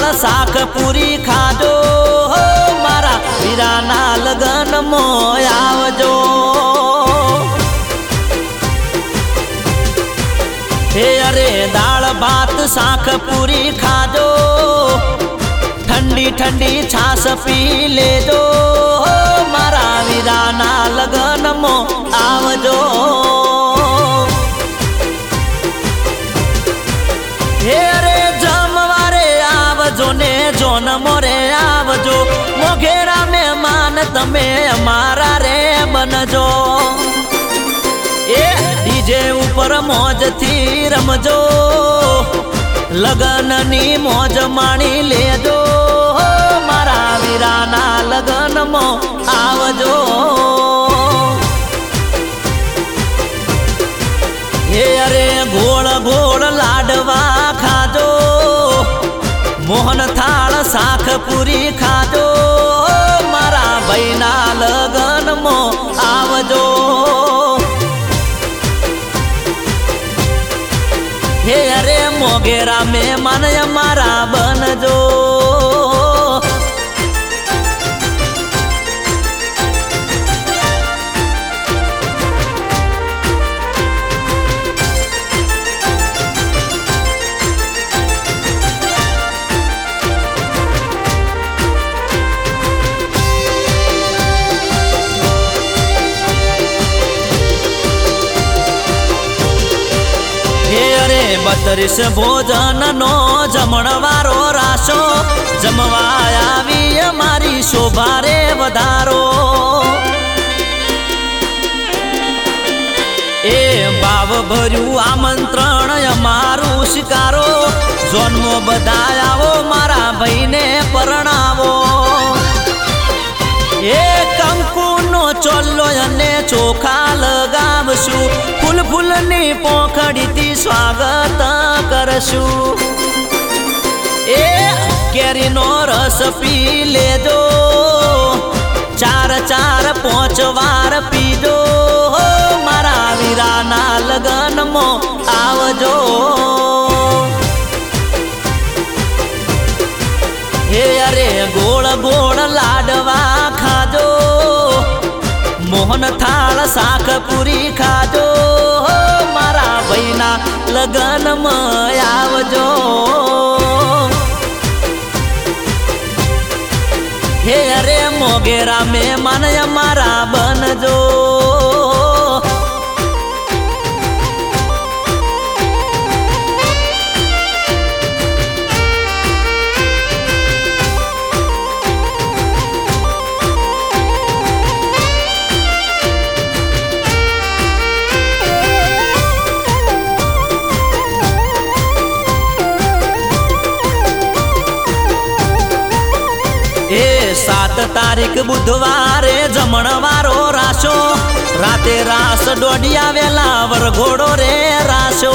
શાક પૂરી ખાજો મારા વીરાના લગનમાં આવજો હે અરે દાળ ભાત શાક પૂરી ખાજો ઠંડી ઠંડી છાસ પી લેજો મારા વીરાના લગનમાં આવજો હે અરે જમવારે આવજો ને જોન મોરે આવજો મોઘેરા મહેમાન તમે અમારા રે બનજો એ ડીજે ઉપર મોજથી રમજો લગનની મોજ માણી લેજો મારા વીરાના લગનમાં આવજો હે અરે ગોળ ગોળ લાડવા ખાજો મોહન થાળ શાક પૂરી ખાજો મારા ભાઈના લગનમાં આવજો હે અરે મોગેરા મહેમાન અમારા બનજો હે અરે 32 ભોજન નો જમણવારો રાશો જમવા આવી અમારી શોભા રે વધારો એ ભાવ ભર્યું આમંત્રણ અમારું સ્વીકારો જોન્મો બધા આવો મારા ભાઈને પરણાવો એ કંકુનો ચોલ્લો અને ચોખા લગાવશું ફૂલ ફૂલની પોખડીથી સ્વાગત કરશું એ કેરીનો રસ પી લેજો 4-5 વાર પીજો મારા વીરાના લગનમાં આવજો હે અરે ગોળ ગોળ લાડવા ખાજો મોહન થાળ શાક પૂરી ખાજો મારા ભાઈના લગનમાં આવજો હે અરે મોગેરા મહેમાન અમારા બનજો એ 7 તારીખ બુધવારે જમણવારો રાશો રાતે રાસ દોડિયા વેલા વરઘોડો રે રાશો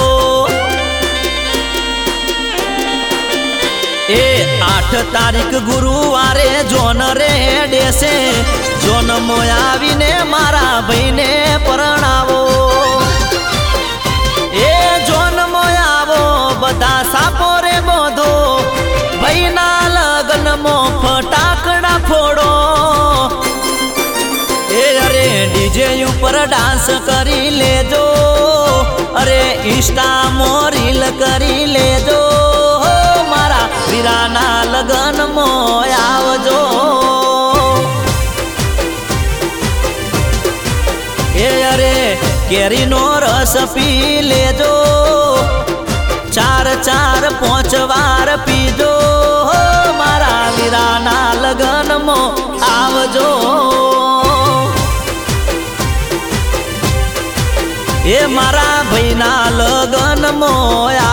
એ 8 તારીખ ગુરુવારે જોન રે ડેસે જોન મોયાવીને મારા ભાઈને પરણાવો એ જોન મોયાવો બધા સાપો રે બોધો ભાઈના લગનમાં ફટાકડા ફોડો એ અરે ડીજે ઉપર ડાન્સ કરી લેજો અરે ઇન્સ્ટામાં રીલ કરી લેજો મારા વીરાના લગનમાં આવજો એ અરે કેરીનો રસ પી લેજો 4-5 વાર પીજો મારા વીરાના લગનમાં આવજો એ મારા ભાઈના લગનમાં